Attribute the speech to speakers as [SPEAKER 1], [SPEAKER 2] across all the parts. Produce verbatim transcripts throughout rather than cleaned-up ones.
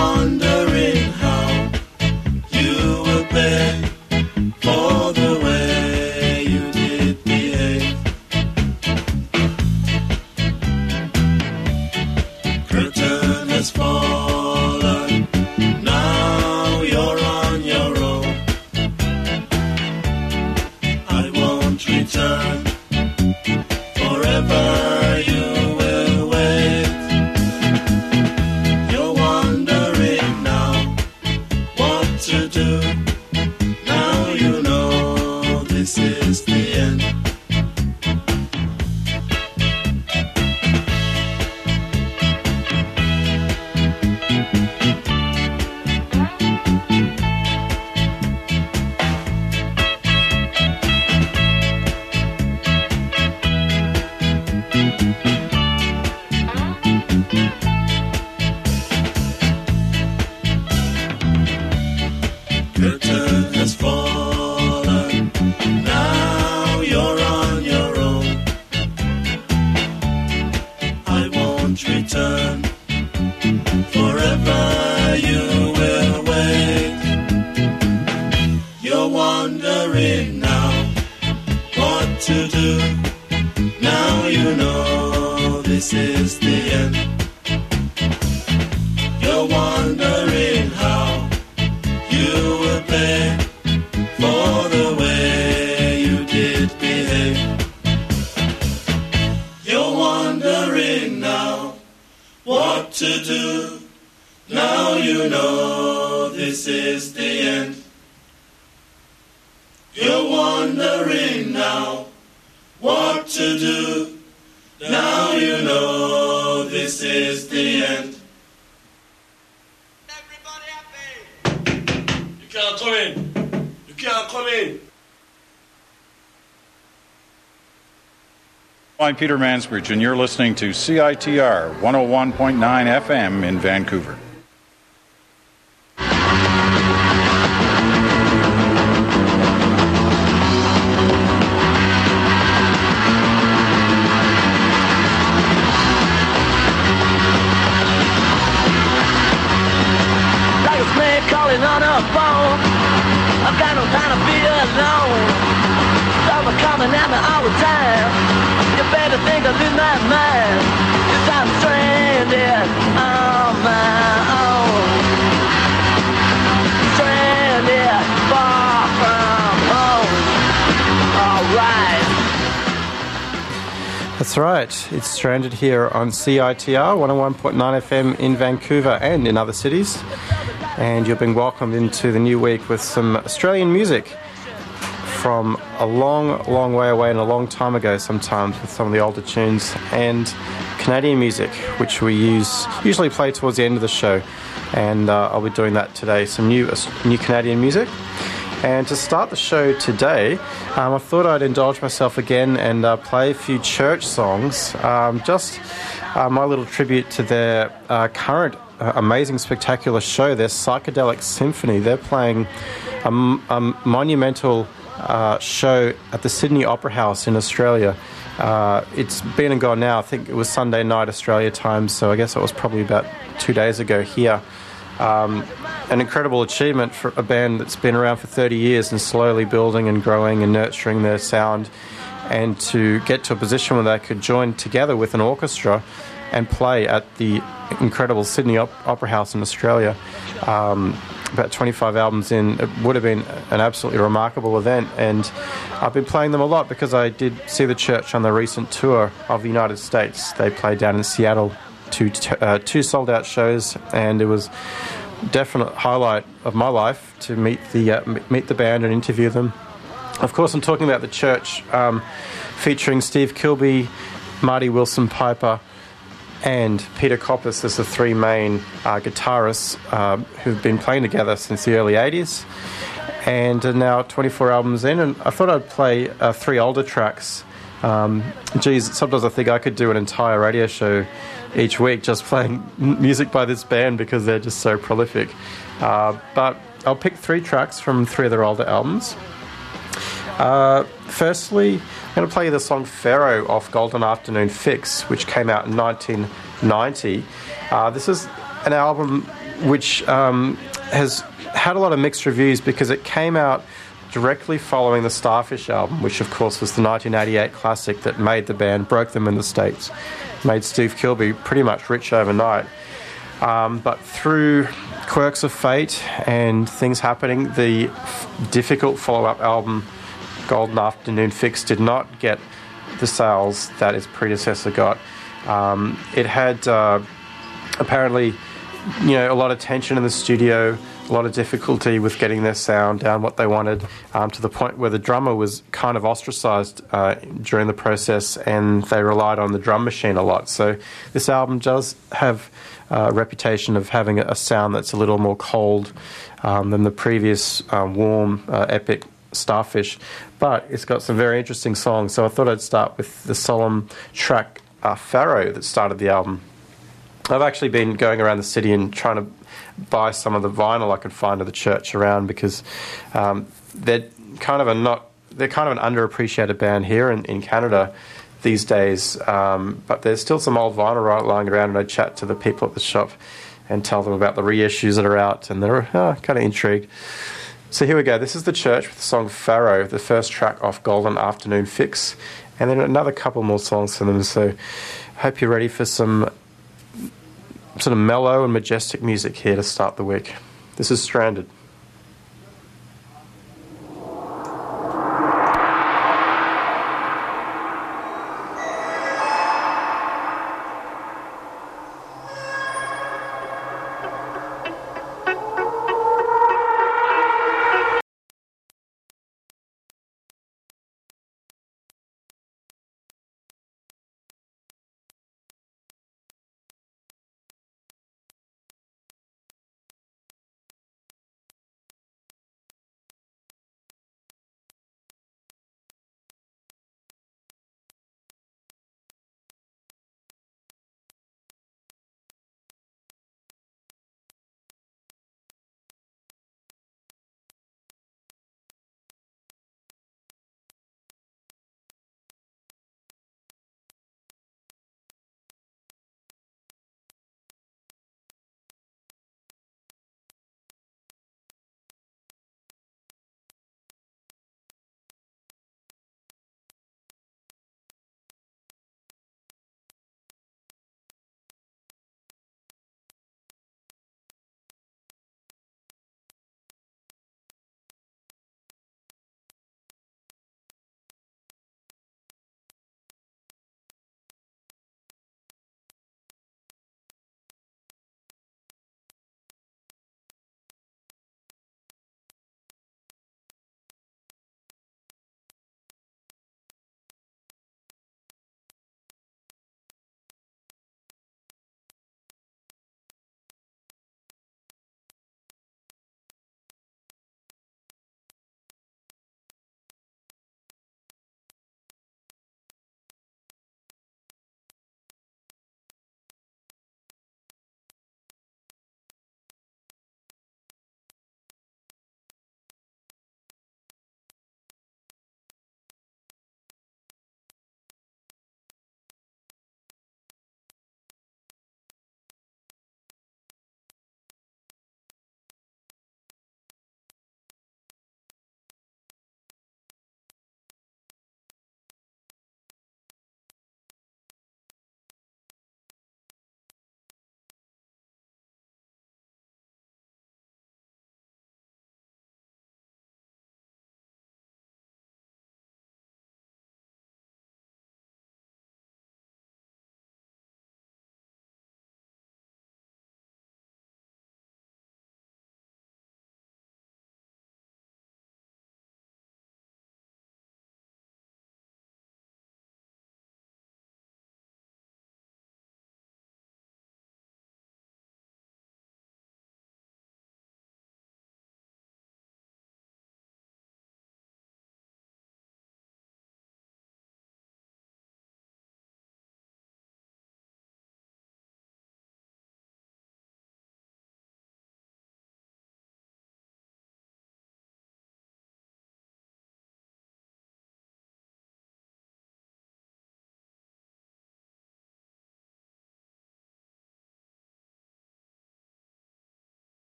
[SPEAKER 1] wondering how you will pay for the way you did behave. Curtain has fallen, now you're on your own. I won't return, forever you will wait. You're wondering now what to do. Now you know this is the end. Curtain has fallen, now you're on your own. I won't return, forever you will wait. You're wondering now what to do. Now you know this is the end. You're wondering how you will pay for the way you did behave. You're wondering now what to do. Now you know this is the end. You're wondering now what to do. Now you know this is the end. You can't come in. You can't come in.
[SPEAKER 2] I'm Peter Mansbridge, and you're listening to C I T R one oh one point nine F M in Vancouver.
[SPEAKER 3] Like a snake calling on a phone. I've got no time to be alone. Thoughts are coming at me all the time. You better think I lose my mind. Cause I'm stranded on my own. Stranded far from home. Alright.
[SPEAKER 4] That's right. It's Stranded here on C I T R one oh one point nine F M in Vancouver and in other cities. And you're being welcomed into the new week with some Australian music from a long, long way away and a long time ago sometimes with some of the older tunes, and Canadian music, which we use usually play towards the end of the show. And uh, I'll be doing that today, some new, uh, new Canadian music. And to start the show today, um, I thought I'd indulge myself again and uh, play a few church songs. Um, just uh, my little tribute to their uh, current uh, amazing, spectacular show, their Psychedelic Symphony. They're playing a, a monumental uh, show at the Sydney Opera House in Australia. Uh, it's been and gone now. I think it was Sunday night Australia time, so I guess it was probably about two days ago here. Um, an incredible achievement for a band that's been around for thirty years and slowly building and growing and nurturing their sound, and to get to a position where they could join together with an orchestra and play at the incredible Sydney Op- Opera House in Australia. Um, about twenty-five albums in, it would have been an absolutely remarkable event, and I've been playing them a lot because I did see the church on the recent tour of the United States. They played down in Seattle, two, uh, two sold-out shows, and it was definite highlight of my life to meet the uh, meet the band and interview them. Of course, I'm talking about the church, um, featuring Steve Kilbey, Marty Wilson Piper, and Peter Koppes as the three main uh, guitarists uh, who've been playing together since the early eighties, and are now twenty-four albums in. And I thought I'd play uh, three older tracks. Um, geez, sometimes I think I could do an entire radio show each week just playing music by this band because they're just so prolific. Uh, but I'll pick three tracks from three of their older albums. Uh, firstly, I'm going to play you the song Pharaoh off Golden Afternoon Fix, which came out in nineteen ninety. Uh, this is an album which um, has had a lot of mixed reviews because it came out directly following the Starfish album, which of course was the nineteen eighty-eight classic that made the band, broke them in the States, made Steve Kilbey pretty much rich overnight. Um, but through quirks of fate and things happening, the f- difficult follow-up album, Golden Afternoon Fix, did not get the sales that its predecessor got. Um, it had uh, apparently, you know, a lot of tension in the studio, a lot of difficulty with getting their sound down what they wanted, um, to the point where the drummer was kind of ostracized uh, during the process, and they relied on the drum machine a lot. So this album does have uh, a reputation of having a sound that's a little more cold um, than the previous uh, warm, uh, epic Starfish, but it's got some very interesting songs. So I thought I'd start with the solemn track uh, Pharaoh that started the album. I've actually been going around the city and trying to buy some of the vinyl I could find at the church around, because um, they're kind of a not they're kind of an underappreciated band here in, in Canada these days. Um, but there's still some old vinyl lying around, and I chat to the people at the shop and tell them about the reissues that are out, and they're uh, kind of intrigued. So here we go. This is the church with the song Pharaoh, the first track off Golden Afternoon Fix, and then another couple more songs from them. So I hope you're ready for some sort of mellow and majestic music here to start the week. This is Stranded.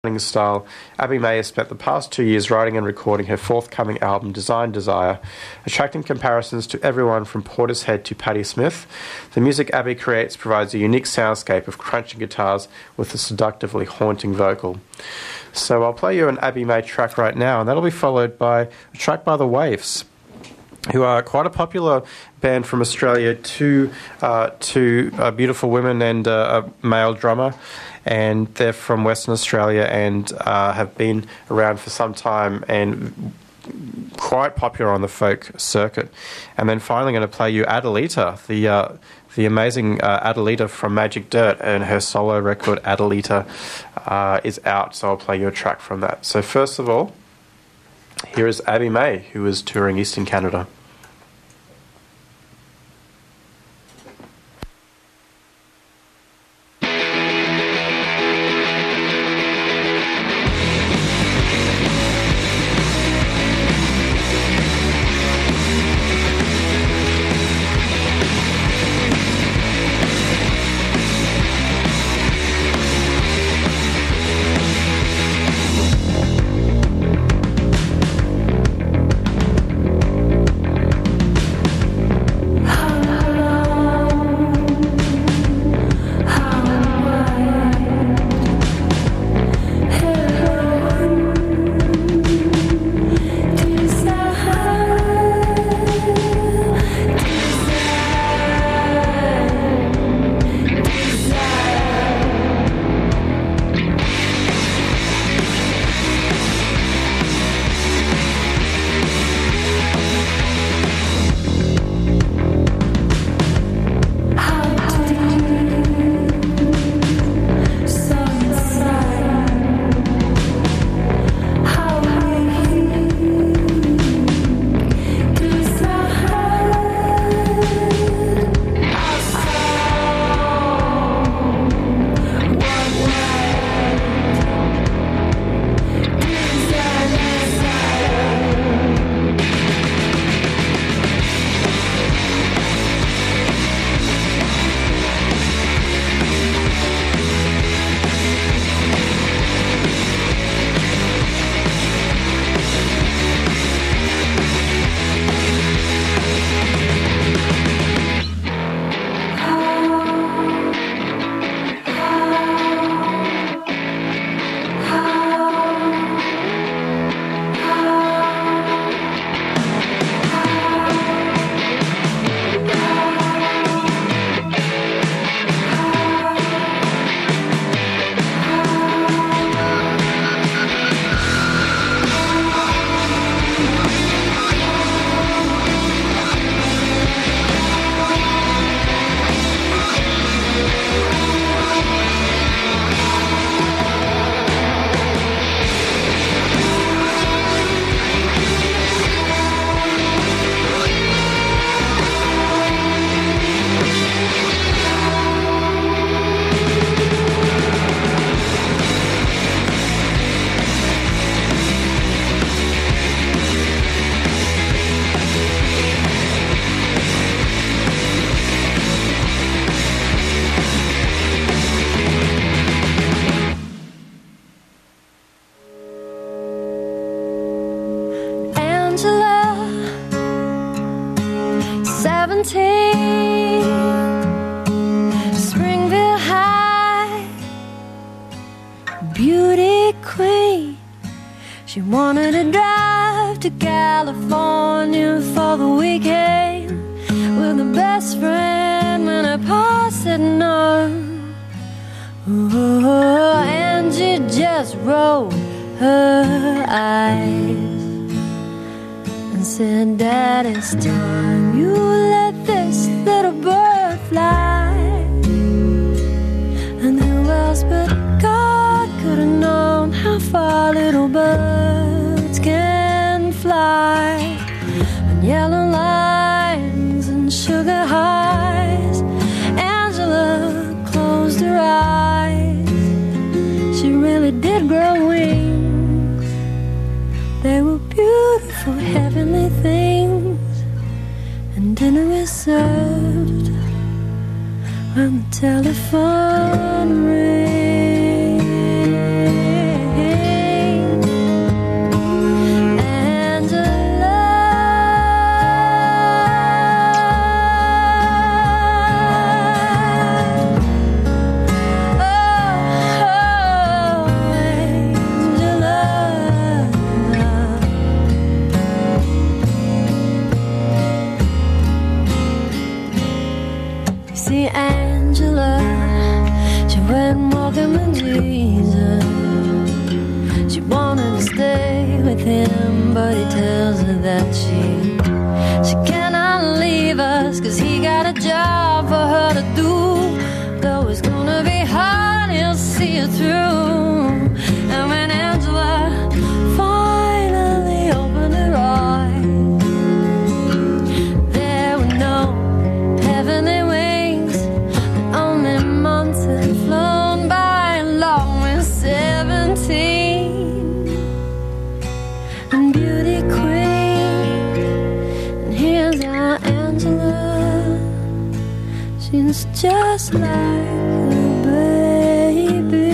[SPEAKER 4] style, Abby May has spent the past two years writing and recording her forthcoming album Design Desire, attracting comparisons to everyone from Portishead to Patti Smith. The music Abby creates provides a unique soundscape of crunching guitars with a seductively haunting vocal. So I'll play you an Abby May track right now, and that'll be followed by a track by The Waifs, who are quite a popular band from Australia, two, uh, two uh, beautiful women and uh, a male drummer. And they're from Western Australia and uh, have been around for some time and quite popular on the folk circuit. And then finally going to play you Adelita, the uh, the amazing uh, Adelita from Magic Dirt, and her solo record Adelita uh, is out, so I'll play you a track from that. So first of all, here is Abby May, who is touring Eastern Canada.
[SPEAKER 5] Springville High, beauty queen. She wanted to drive to California for the weekend with her best friend when her pa said no. Oh, Angie just rolled her eyes and said, Dad, it's time you let this little bird fly. And who else but God could have known how far little birds can fly. And yellow lines and sugar highs, Angela closed her eyes. She really did grow wings. They were beautiful, heavenly things. And dinner is served when the telephone rings. but he tells her that she she cannot leave us, 'cause he got a job for her to do. Though it's gonna be hard, he'll see it through. And when Angela finally opened her eyes, there were no heavenly wings, but only months had flown by along with seventeen. And beauty queen, and here's our Angela. She's just like a baby.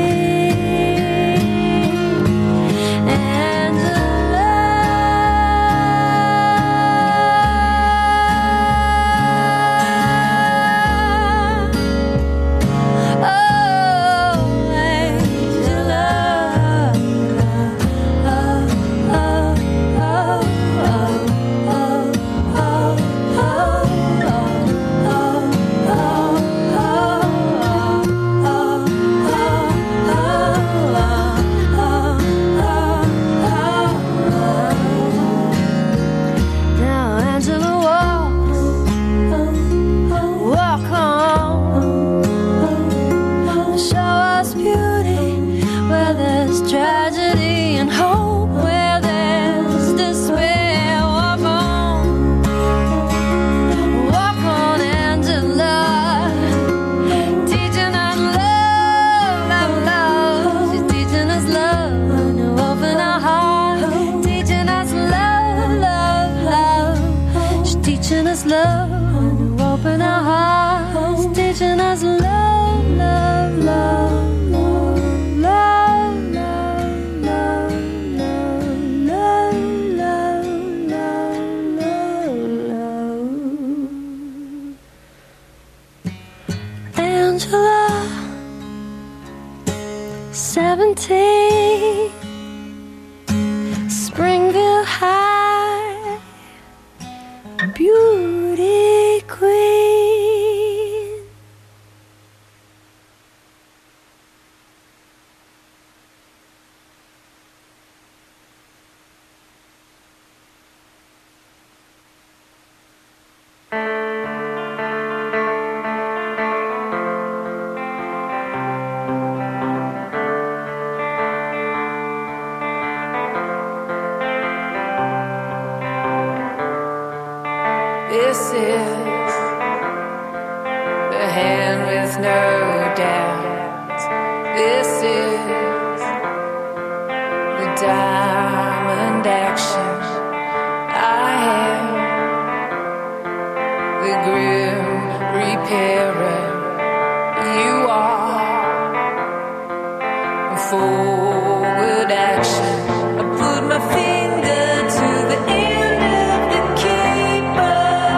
[SPEAKER 5] seventeen, Springville High, beauty queen.
[SPEAKER 6] This is the hand with no doubt. This is the diamond action. I am the grim repairer. You are forward action. I put my finger to the end of the keeper.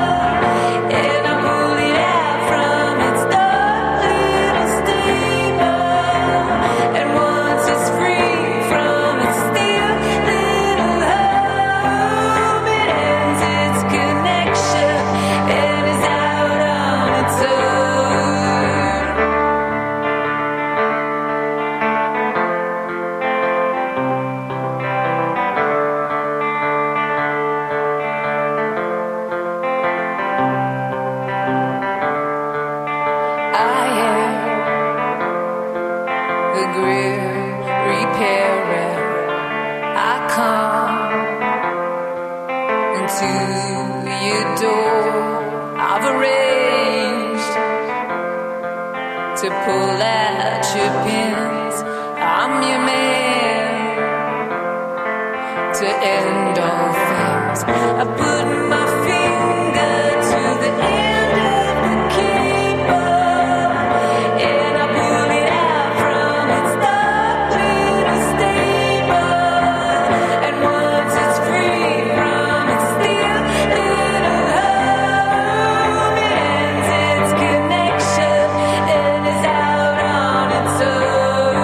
[SPEAKER 6] To pull out your pins, I'm your man. To end all things, I put my finger to the end of the keeper, and I pull it out from its dark little stable. And once it's free from its steel little home, it ends its connection and is out on its own.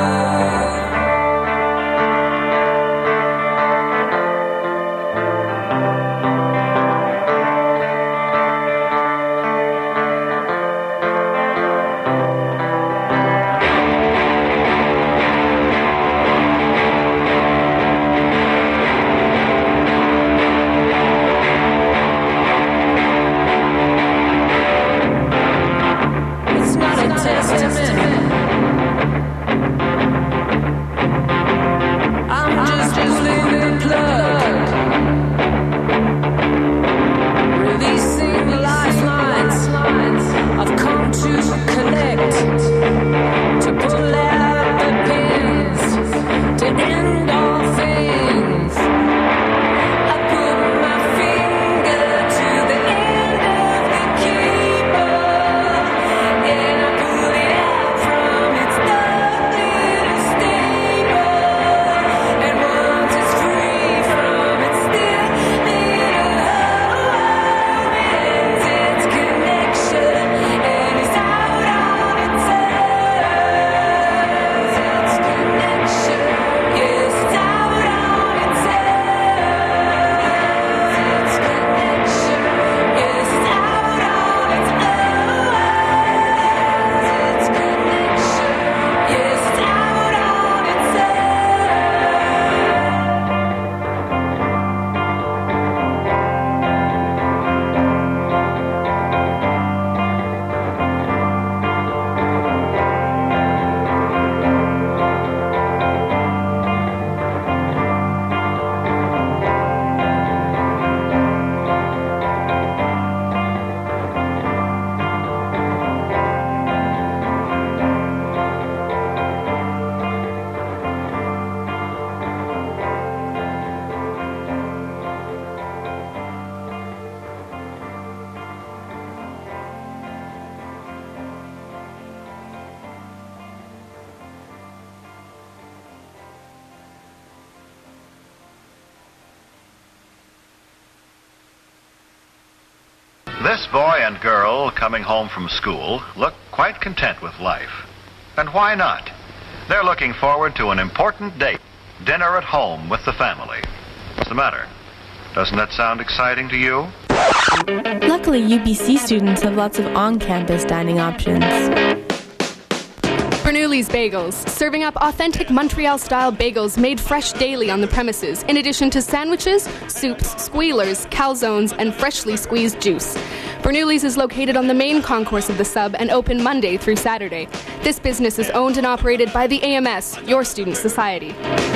[SPEAKER 7] This boy and girl coming home from school look quite content with life. And why not? They're looking forward to an important date, dinner at home with the family. What's the matter? Doesn't that sound exciting to you?
[SPEAKER 8] Luckily, U B C students have lots of on-campus dining options.
[SPEAKER 9] Bernoulli's Bagels, serving up authentic Montreal-style bagels made fresh daily on the premises, in addition to sandwiches, soups, squealers, calzones, and freshly squeezed juice. Bernoulli's is located on the main concourse of the sub and open Monday through Saturday. This business is owned and operated by the A M S, your student society.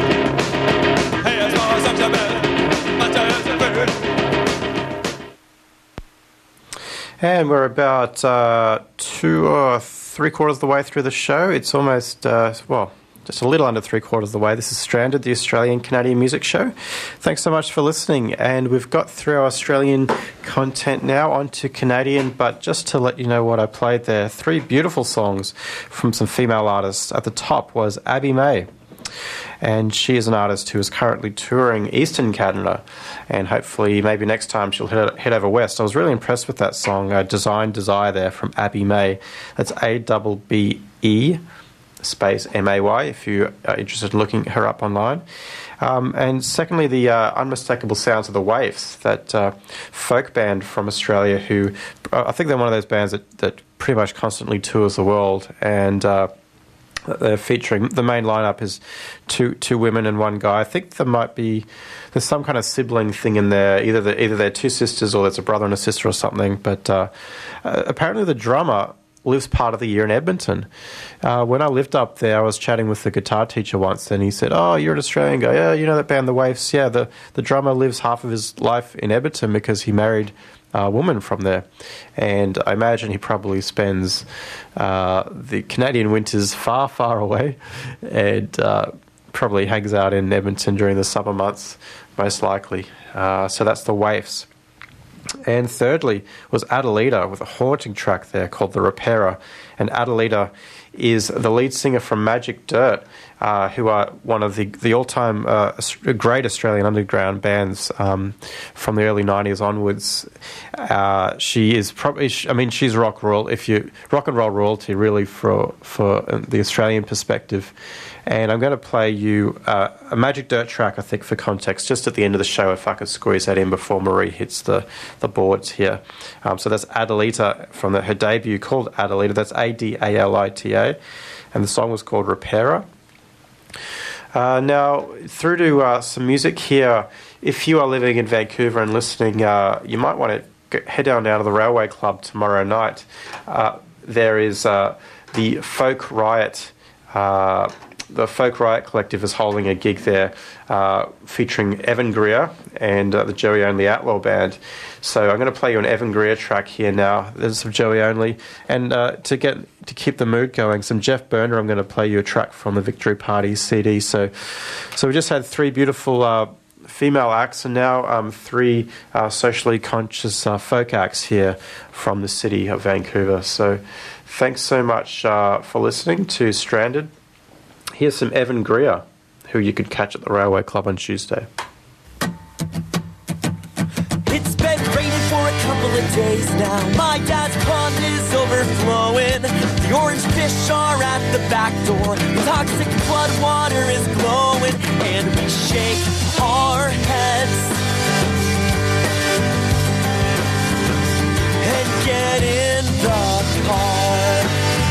[SPEAKER 4] And we're about uh, two or three quarters of the way through the show. It's almost, uh, well, just a little under three quarters of the way. This is Stranded, the Australian Canadian music show. Thanks so much for listening. And we've got through our Australian content now onto Canadian. But just to let you know what I played there, three beautiful songs from some female artists. At the top was Abby May. And she is an artist who is currently touring Eastern Canada, and hopefully maybe next time she'll head, head over west. I was really impressed with that song, uh, Design Desire there from Abby May. That's A B B E space M A Y if you are interested in looking her up online. Um, and secondly, the uh, Unmistakable Sounds of the Waifs, that uh, folk band from Australia who, uh, I think they're one of those bands that, that pretty much constantly tours the world, and uh, they're featuring, the main lineup is two two women and one guy. I think there might be, there's some kind of sibling thing in there. Either the, either they're two sisters or there's a brother and a sister or something. But uh, uh, apparently the drummer lives part of the year in Edmonton. Uh, when I lived up there, I was chatting with the guitar teacher once, and he said, "Oh, you're an Australian guy. Yeah, you know that band, The Waifs? Yeah, the, the drummer lives half of his life in Edmonton because he married a woman from there." And I imagine he probably spends uh, the Canadian winters far, far away, and uh, probably hangs out in Edmonton during the summer months, most likely. Uh, so that's The Waifs. And thirdly was Adelita with a haunting track there called The Repairer. And Adelita is the lead singer from Magic Dirt, uh, who are one of the, the all-time uh, great Australian underground bands um, from the early nineties onwards. Uh, she is probably, I mean, she's rock roll, if you rock and roll royalty, really, for for the Australian perspective. And I'm going to play you uh, a Magic Dirt track, I think, for context, just at the end of the show, if I could squeeze that in before Marie hits the, the boards here. Um, so that's Adelita from the, her debut called Adelita. That's A D A L I T A. And the song was called Repairer. Uh, now, through to uh, some music here. If you are living in Vancouver and listening, uh, you might want to head down down to the Railway Club tomorrow night. Uh, there is uh, the Folk Riot uh The Folk Riot Collective is holding a gig there uh, featuring Evan Greer and uh, the Joey Only Outlaw Band. So I'm going to play you an Evan Greer track here now. There's some Joey Only. And uh, to get to keep the mood going, some Jeff Burner. I'm going to play you a track from the Victory Party C D. So, so we just had three beautiful uh, female acts, and now um, three uh, socially conscious uh, folk acts here from the city of Vancouver. So thanks so much uh, for listening to Stranded. Here's some Evan Greer, who you could catch at the Railway Club on Tuesday.
[SPEAKER 10] It's been raining for a couple of days now. My dad's pond is overflowing. The orange fish are at the back door. The toxic flood water is glowing. And we shake our heads and get in the car.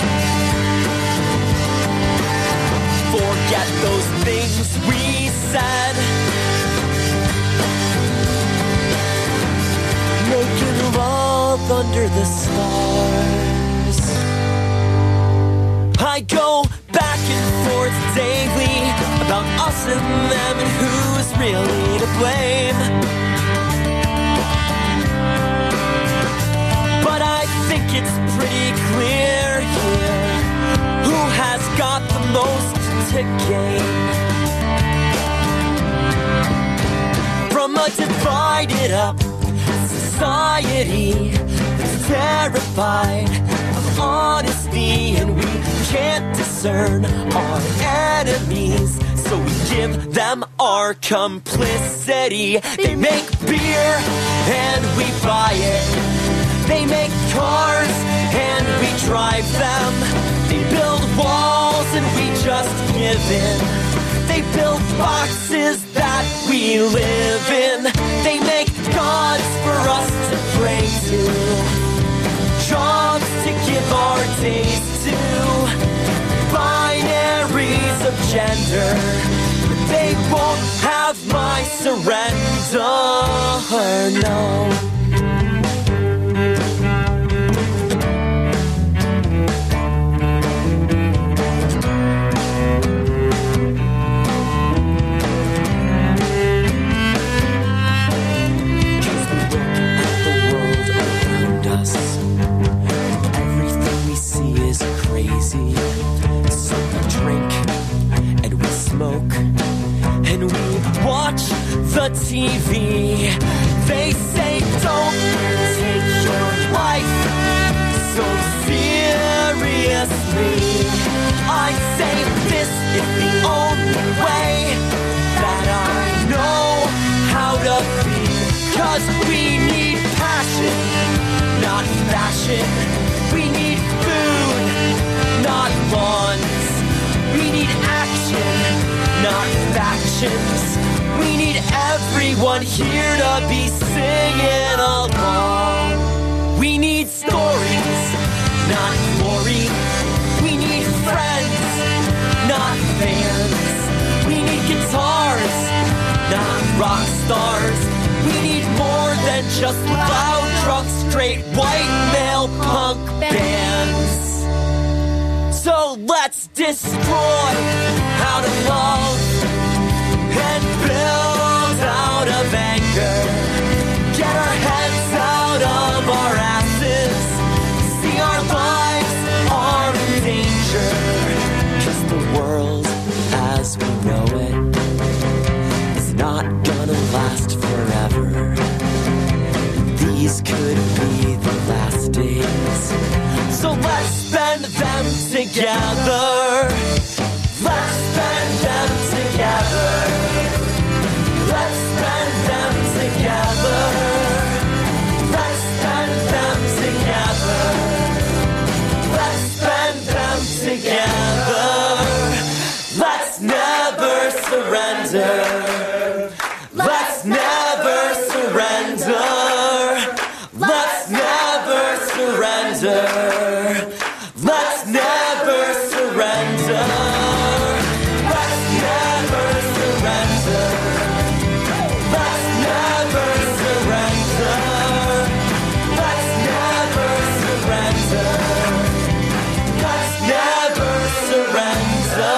[SPEAKER 10] Forget those things we said. Making love under the stars. I go back and forth daily about us and them and who's really to blame. But I think it's pretty clear here who has got the most to gain from a divided up society that's terrified of honesty, and we can't discern our enemies, so we give them our complicity. They make beer and we buy it. They make cars and we drive them. They build walls and we just give in. They build boxes that we live in. They make gods for us to pray to, jobs to give our days to, binaries of gender, but they won't have my surrender, no. So we drink and we smoke and we watch the T V. They say don't take your life so seriously. I say this is the only way that I know how to be. 'Cause we need passion, not fashion. We need food, not lawns. We need action, not factions. We need everyone here to be singing along. We need stories, not glory. We need friends, not fans. We need guitars, not rock stars. We need more than just loud, drunk, straight, white, male punk bands. So let's destroy how to love and build out of anger. Get our heads out of our asses. See our lives are in danger. 'Cause the world as we know it is not gonna last forever. These could be the last days. So let's spend them together. Let's spend them together. Let's spend them together. Let's spend them together. Let's spend them together. Let's never surrender. Let's never surrender. Let's never surrender. Let's never surrender. Let's never surrender. Let's never surrender. Let's never surrender. Let's never surrender.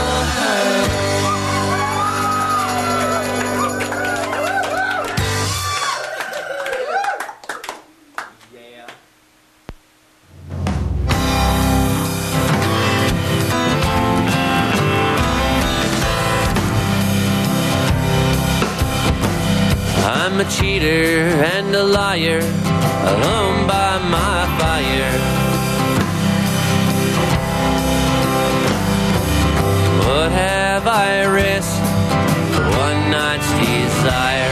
[SPEAKER 11] I'm a cheater and a liar, alone by my fire. What have I risked for one night's desire?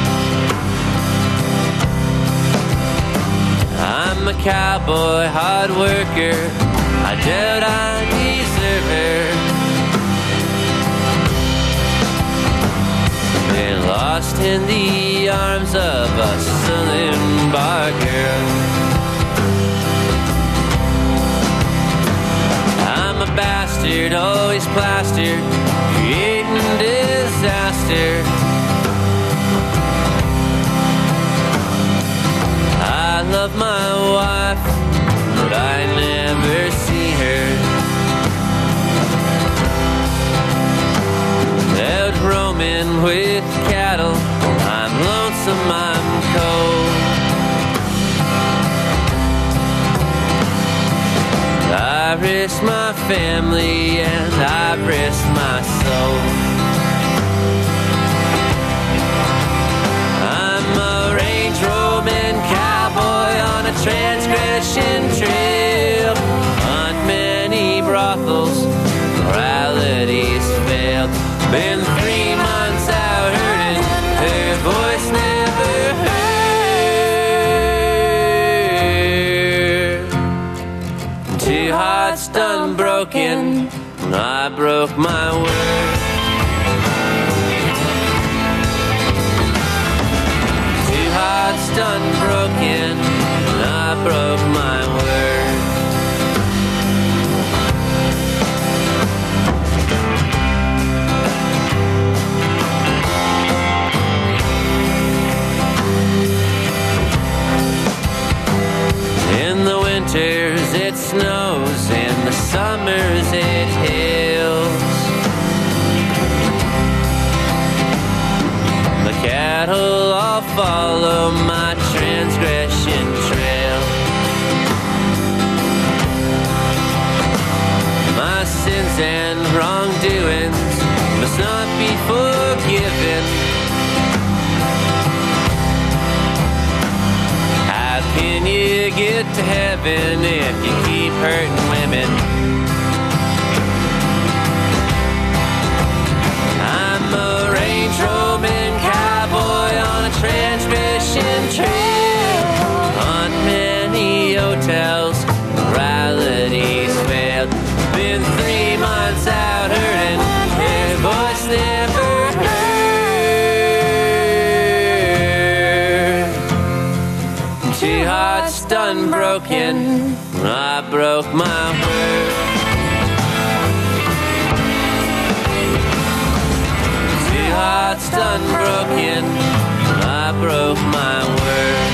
[SPEAKER 11] I'm a cowboy, hard worker, I doubt I deserve her. Been lost in the arms of a sullen bar girl. I'm a bastard, always plastered, creating disaster. I love my wife, but I never see her. Out roaming with cattle, I'm lonesome, I'm cold. I risk my family and I risk my soul. I'm a range roaming cowboy on a transgression trail. On many brothels, morality's failed. Been three months out hurting, her voice never heard. broken. I broke my word. Two hearts done broken. I broke my word. In the winters it snows, in the summers it hails. The cattle all follow my transgression trail. My sins and wrongdoings must not be forgiven. How can you get to heaven if you keep hurting women? I'm a range roaming cowboy on a transgression trail. On many hotels, morality's failed. Been three months out hurting, their voice never heard. Two hearts done broken, I broke my word. Two hearts done broken, I broke my word.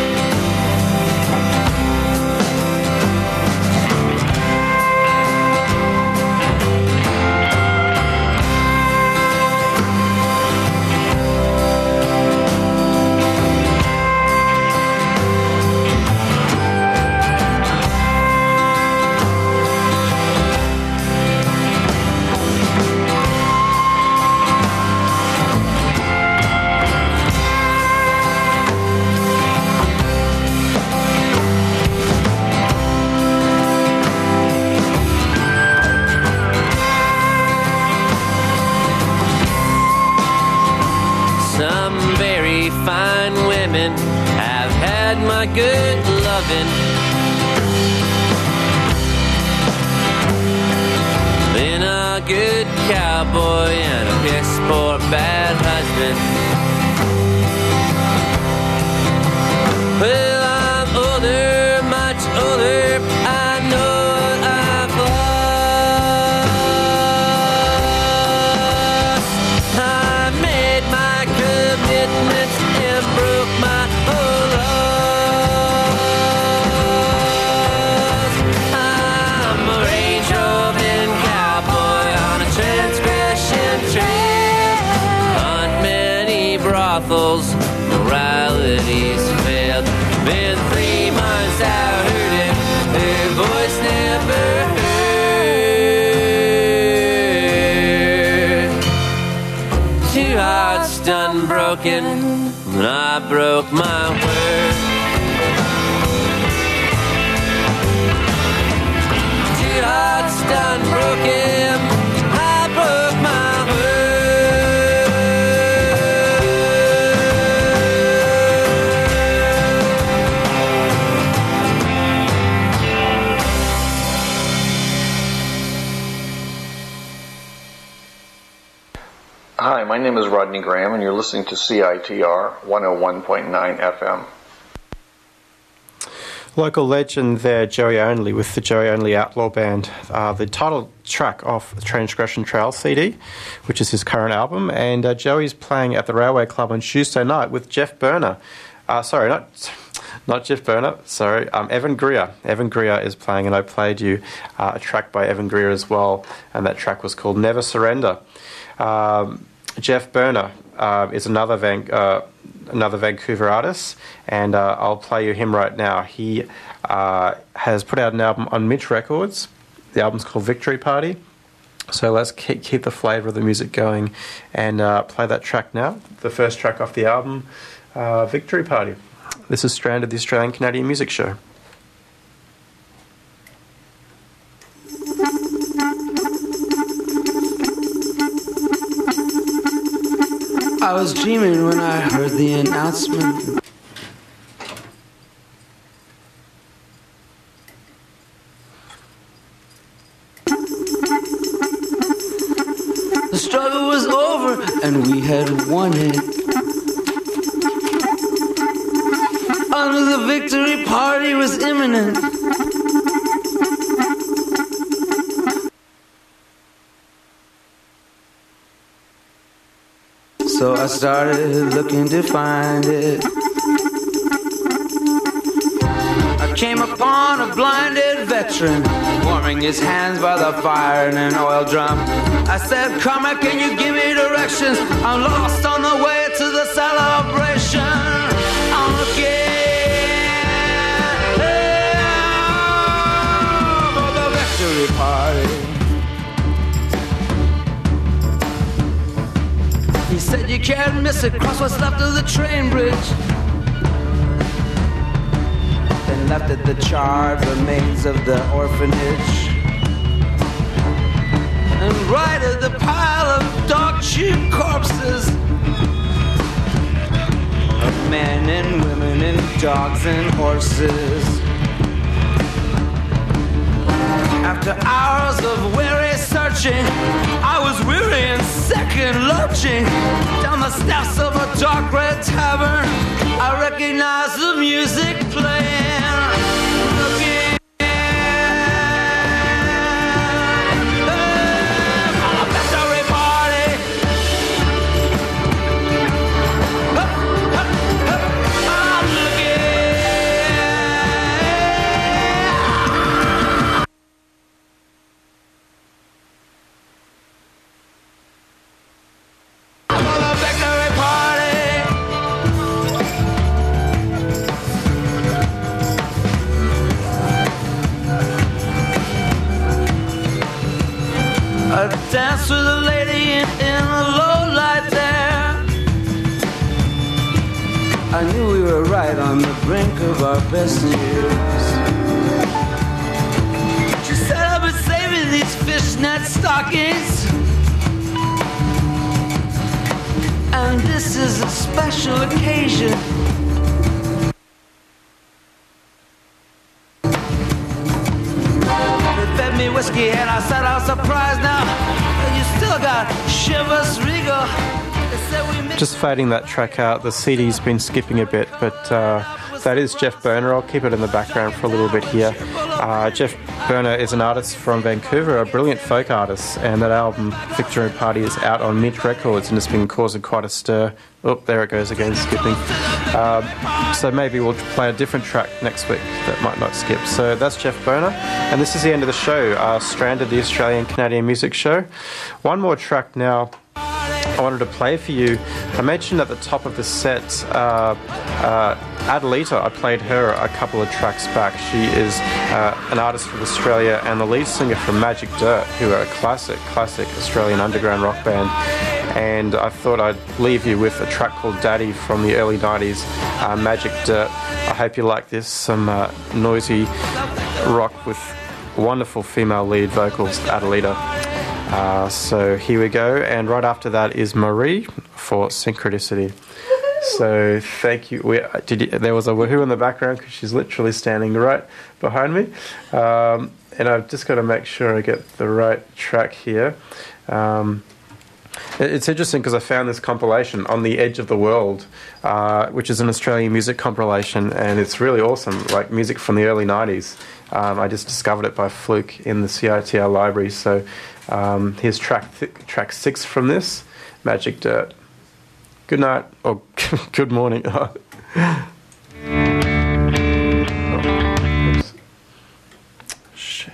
[SPEAKER 11] Fine women have had my good loving. Been a good cowboy and a piss poor bad husband. Well, I'm older, much older. I know what I've lost. I made my commitments and broke my whole laws. I'm a range roving cowboy on a transgression trail. On many brothels, morality's failed. Been three months out hurting, her voice never heard. Two hearts done broken, and I broke my word. Two hearts done broken, I broke my
[SPEAKER 12] Hi, my name is Rodney Graham, and you're listening to C I T R one oh one point nine F M.
[SPEAKER 4] Local legend there, Joey Only, with the Joey Only Outlaw Band. Uh, the title track off the Transgression Trail C D, which is his current album. And uh, Joey's playing at the Railway Club on Tuesday night with Jeff Burner. Uh, sorry, not not Jeff Burner, sorry, um, Evan Greer. Evan Greer is playing, and I played you uh, a track by Evan Greer as well, and that track was called Never Surrender. Um, Jeff Burner uh, is another Van, uh, another Vancouver artist, and uh, I'll play you him right now. He uh, has put out an album on Mitch Records. The album's called Victory Party. So let's keep, keep the flavour of the music going and uh, play that track now. The first track off the album, uh, Victory Party. This is Stranded, the Australian Canadian Music Show.
[SPEAKER 13] I was dreaming when I heard the announcement. The struggle was over and we had won it. Under the victory party was imminent. So I started looking to find it. I came upon a blinded veteran warming his hands by the fire in an oil drum. I said, Carmack, can you give me directions? I'm lost on the way to the celebration. I'm looking for the victory party. He said you can't miss it, cross what's left of the train bridge. Then left at the charred remains of the orphanage. And right at the pile of dog-chewed corpses of men and women and dogs and horses. After hours of weary searching, I was weary and sick and lurching down the steps of a dark red tavern. I recognized the music playing, looking for a victory party. Hup, hup, hup. I'm I danced with a lady in, in the low light there. I knew we were right on the brink of our best years. She said I've been saving these fishnet stockings, and this is a special occasion. Fed me whiskey and I said I'm surprised now that you still got Chivas Regal. They said we mixed.
[SPEAKER 4] Just fading that track out, the C D's been skipping a bit, but uh, that is Jeff Berner. I'll keep it in the background for a little bit here. Uh, Jeff Berner is an artist from Vancouver, a brilliant folk artist, and that album, Victory Party, is out on Mint Records and it's been causing quite a stir. Oh, there it goes again, skipping. Um, so maybe we'll play a different track next week that might not skip. So that's Jeff Berner, and this is the end of the show. Uh, Stranded, the Australian-Canadian music show. One more track now I wanted to play for you. I mentioned at the top of the set uh, uh, Adelita. I played her a couple of tracks back. She is uh, an artist from Australia and the lead singer from Magic Dirt, who are a classic, classic Australian underground rock band. And I thought I'd leave you with a track called Daddy from the early nineties, uh, Magic Dirt. I hope you like this, some uh, noisy rock with wonderful female lead vocals, Adelita. Uh, so here we go, and right after that is Marie for Synchronicity. So thank you. We, did you, there was a woohoo in the background because she's literally standing right behind me. Um, and I've just got to make sure I get the right track here. Um, It's interesting because I found this compilation, On the Edge of the World, uh, which is an Australian music compilation, and it's really awesome, like music from the early nineties. Um, I just discovered it by fluke in the C I T R library. So um, here's track th- track six from this, Magic Dirt. Good night, or good morning. Oh, oops. Shit.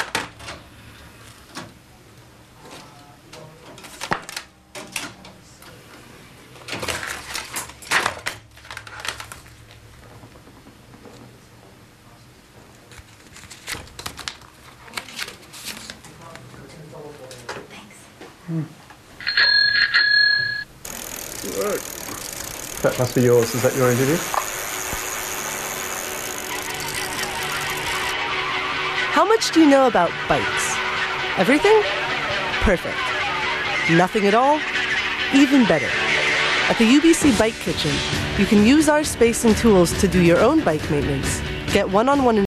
[SPEAKER 4] Hmm. That must be yours. Is that your interview?
[SPEAKER 14] How much do you know about bikes? Everything? Perfect. Nothing at all? Even better. At the U B C Bike Kitchen, you can use our space and tools to do your own bike maintenance. Get one-on-one